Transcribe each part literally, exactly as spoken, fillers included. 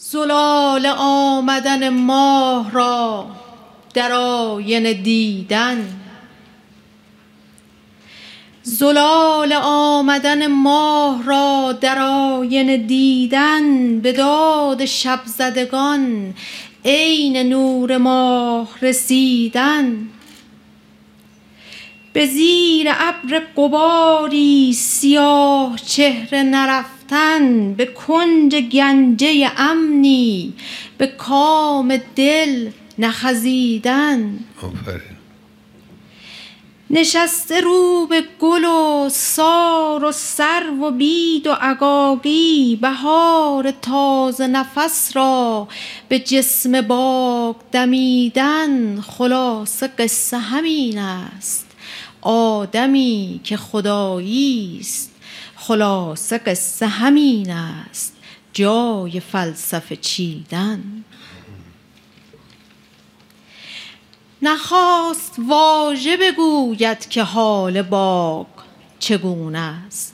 زلال آمدن ماه را در آینه دیدن، زلال آمدن ماه را در آینه دیدن، به داد شب زدگان عین نور ماه رسیدن. به زیر ابر غباری سیاه چهره نرفتن، به کنج گنجه امنی به کام دل نخزیدن. نشسته رو به گل و سار و سرو و بید و عقاقی، بهار تازه نفس را به جسم باغ دمیدن. خلاصه قصه همین است، آدمی که خدایی است. خلاصه قصه همین است، جای فلسفه چیدن. نخواست واژه بگوید که حال باغ چگونه است،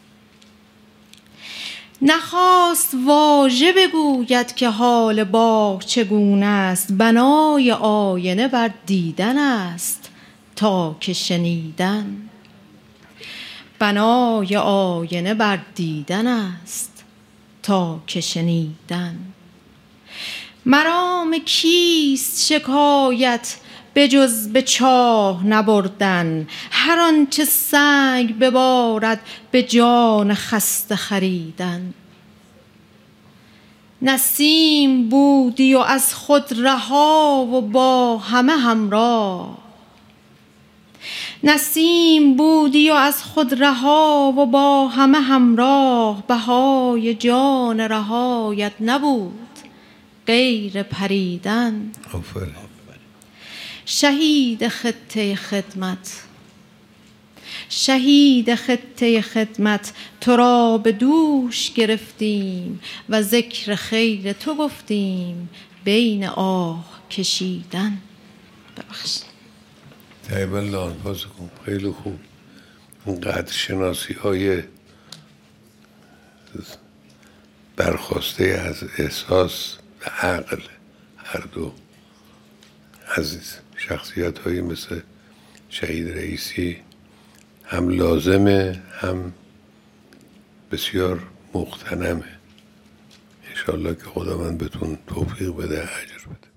نخواست واژه بگوید که حال باغ چگونه است. بنای آینه بر دیدن است تا که شنیدن، بنای آینه بر دیدن است تا که شنیدن. مرام کیست شکایت به جز به چاه نبردن، هر آنچه سنگ ببارد به جان خسته خریدن. نسیم بودی و از خود رها و با همه همراه، نسیم بودی و از خود رها و با همه همراه. بهای جان رهایت نبود غیر پریدن. شهید خطه خدمت، شهید خطه خدمت تو را به دوش گرفتیم و ذکر خیر تو گفتیم بین آه کشیدن. ببخشید. طیب الله الفاظکم، خیلی خوب. اونقدر شناسی های برخواسته از احساس و عقل هر دو عزیز شخصیت هایی مثل شهید رئیسی هم لازمه هم بسیار مغتنمه. انشالله که خداوند بهتون توفیق بده، اجر بده.